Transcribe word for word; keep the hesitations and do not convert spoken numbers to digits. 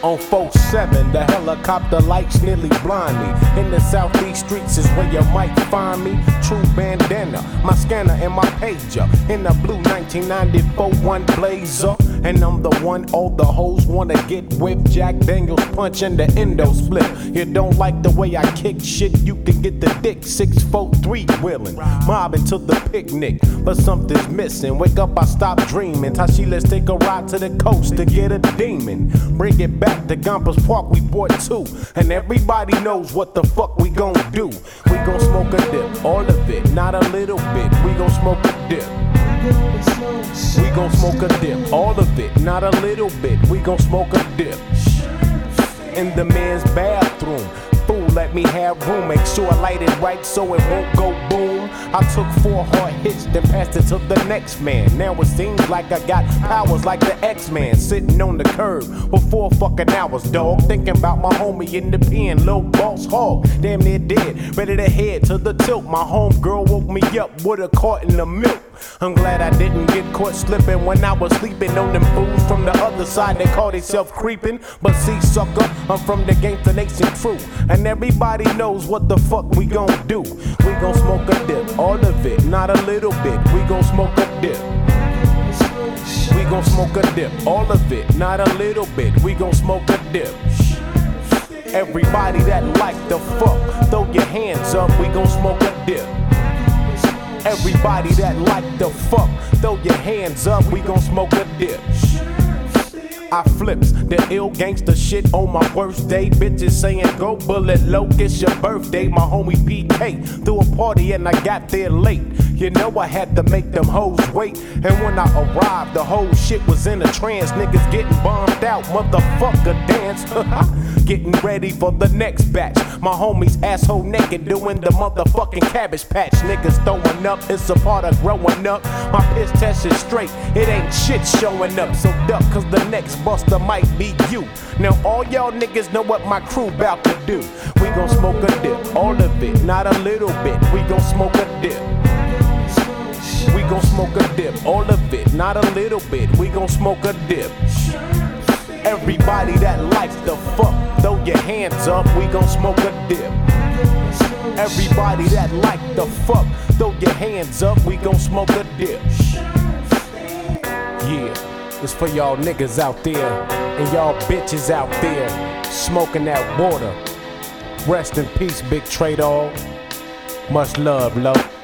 On four seven, the helicopter lights nearly blind me. In the southeast streets is where you might find me. True bandana, my scanner and my pager. In the blue nineteen ninety-four one Blazer. And I'm the one all the hoes wanna get whipped. Jack Daniels punch and the endo split. You don't like the way I kick shit, you can get the dick. Six four three wheeling, mobbing to the picnic. But something's missing, wake up I stop dreaming. Tashi, let's take a ride to the coast to get a demon. Bring it back to Gompers Park, we bought two. And everybody knows what the fuck we gon' do. We gon' smoke a dip, all of it, not a little bit. We gon' smoke a dip. We gon' smoke a dip, all of it, not a little bit. We gon' smoke a dip. In the men's bathroom, fool, let me have room. Make sure I light it right so it won't go boom. I took four hard hits, then passed it to the next man. Now it seems like I got powers like the X-Man. Sitting on the curb for four fucking hours, dog. Thinking about my homie in the pen, Lil Boss Hog. Damn near dead, ready to head to the tilt. My homegirl woke me up with a carton of milk. I'm glad I didn't get caught slipping when I was sleeping on them fools from the other side. They call themselves creeping, but see, sucker, I'm from the Gangsta Nation crew, and everybody knows what the fuck we gon' do. We gon' smoke a dip, all of it, not a little bit. We gon' smoke a dip. We gon' smoke a dip, all of it, not a little bit. We gon' smoke a dip. Everybody that like the fuck, throw your hands up. We gon' smoke a dip. Everybody that like the fuck, throw your hands up, we gon' smoke a dip. I flips the ill gangster shit on my worst day. Bitches saying go bullet low, it's your birthday. My homie P K threw a party and I got there late. You know I had to make them hoes wait. And when I arrived, the whole shit was in a trance. Niggas getting bombed out, motherfucker dance. Getting ready for the next batch. My homies asshole naked doing the motherfucking Cabbage Patch. Niggas throwing up, it's a part of growing up. My piss test is straight, it ain't shit showing up. So duck, cause the next buster might be you. Now all y'all niggas know what my crew bout to do. We gon' smoke a dip, all of it, not a little bit. We gon' smoke a dip. We gon' smoke a dip, all of it, not a little bit. We gon' smoke a dip. Everybody that likes the fuck, throw your hands up. We gon' smoke a dip. Everybody that like the fuck, throw your hands up. We gon' smoke a dip. Yeah, it's for y'all niggas out there and y'all bitches out there smoking that water. Rest in peace, Big Trey Dog. Much love, love.